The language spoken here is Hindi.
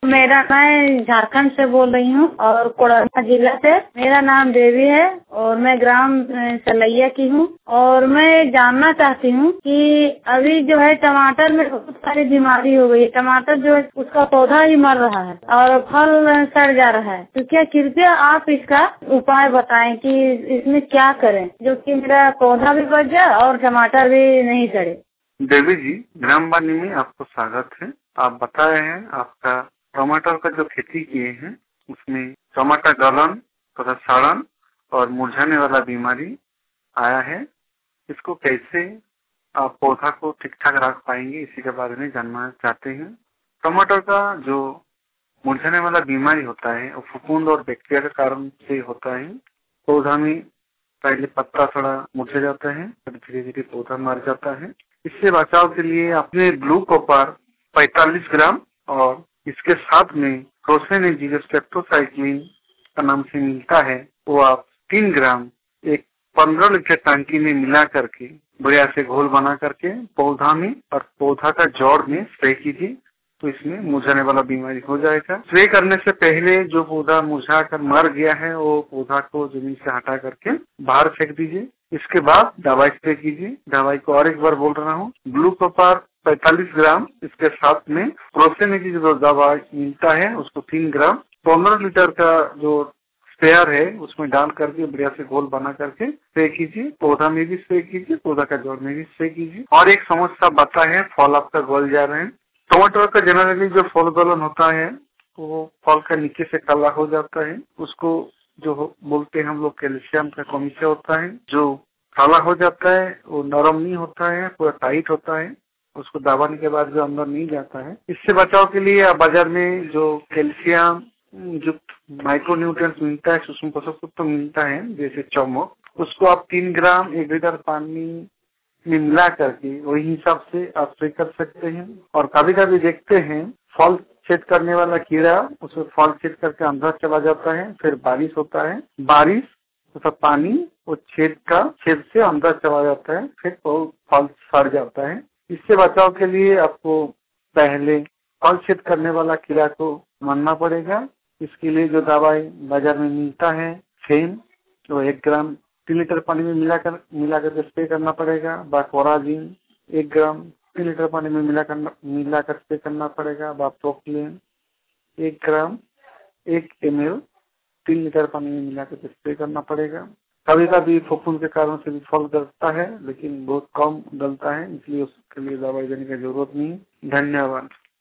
मैं झारखंड से बोल रही हूँ और कोडरमा जिला से। मेरा नाम देवी है और मैं ग्राम सलैया की हूँ। और मैं जानना चाहती हूँ कि अभी जो है टमाटर में बहुत सारी बीमारी हो गई है। टमाटर जो है उसका पौधा ही मर रहा है और फल सड़ जा रहा है। तो क्या कृपया आप इसका उपाय बताएं कि इसमें क्या करें जो कि मेरा पौधा भी बच जाए और टमाटर भी नहीं सड़े। देवी जी, ग्राम वाणी में आपको स्वागत है। आप बता रहे हैं आपका टमाटर का जो खेती किए हैं उसमें टमाटर गलन तथा सड़न और मुरझाने वाला बीमारी आया है। इसको कैसे आप पौधा को ठीक ठाक रख पाएंगे इसी के बारे में जानना चाहते हैं। टमाटर का जो मुरझाने वाला बीमारी होता है वो फफूंद और बैक्टीरिया के कारण से होता है। पौधा में पहले पत्ता थोड़ा मुरझा जाता है, फिर धीरे धीरे पौधा मर जाता है। इससे बचाव के लिए अपने ब्लू कॉपर 45 ग्राम और इसके साथ में प्रोफेनेजिलोस्टेप्टोसाइक्लिन का नाम से मिलता है वो आप 3 ग्राम एक 15 लीटर टंकी में मिला करके बढ़िया से घोल बना करके पौधा में और पौधा का जड़ में स्प्रे कीजिए तो इसमें मुरझाने वाला बीमारी हो जाएगा। स्प्रे करने से पहले जो पौधा मुरझा कर मर गया है वो पौधा को जमीन से हटा करके बाहर फेंक दीजिए। इसके बाद दवाई स्प्रे कीजिए। दवाई को और एक बार बोल रहा हूँ, ब्लू कॉपर 45 ग्राम, इसके साथ में प्रोफेनेज की जो दवा मिलता है उसको 3 ग्राम 15 लीटर का जो स्प्रेयर है उसमें डाल करके बढ़िया से घोल बना करके स्प्रे कीजिए। पौधा में भी स्प्रे कीजिए, पौधा का जड़ में भी स्प्रे कीजिए। और एक समस्या बता है, फल आपका गल जा रहे हैं। टमाटर का जनरली जो फल गलन होता है वो फल का नीचे से काला हो जाता है। उसको जो बोलते हैं हम लोग कैल्शियम का कमी से होता है। जो काला हो जाता है वो नरम नहीं होता है, पूरा टाइट होता है। उसको दबाने के बाद जो अंदर नहीं जाता है। इससे बचाव के लिए बाजार में जो कैल्शियम युक्त माइक्रोन्यूट्रिएंट्स मिलता है, सूक्ष्म पोषक तत्व मिलता है जैसे चौमुख, उसको आप 3 ग्राम 1 लीटर पानी में मिला करके वही हिसाब से आप स्प्रे कर सकते हैं। और कभी कभी देखते हैं फल छेद करने वाला कीड़ा उसमें फल छेद करके अंदर चला जाता है, फिर बारिश होता है, बारिश तथा पानी वो छेद से अंदर चला जाता है, फिर वो फल सड़ जाता है। इससे बचाव के लिए आपको पहले फल छेद करने वाला कीड़ा को मारना पड़ेगा। इसके लिए जो दवाई बाजार में मिलता है फेम, तो 1 ग्राम 3 लीटर पानी में मिलाकर स्प्रे करना पड़ेगा। बाकोराजिन 1 ग्राम 3 लीटर पानी में मिलाकर स्प्रे करना पड़ेगा। बाप्रोक्लिन 1 ग्राम 1 ml 3 लीटर पानी में मिलाकर स्प्रे करना पड़ेगा। कभी कभी फफूंद के कारण से भी फल गलता है लेकिन बहुत कम गलता है, इसलिए उसके लिए दवाई देने की जरूरत नहीं। धन्यवाद।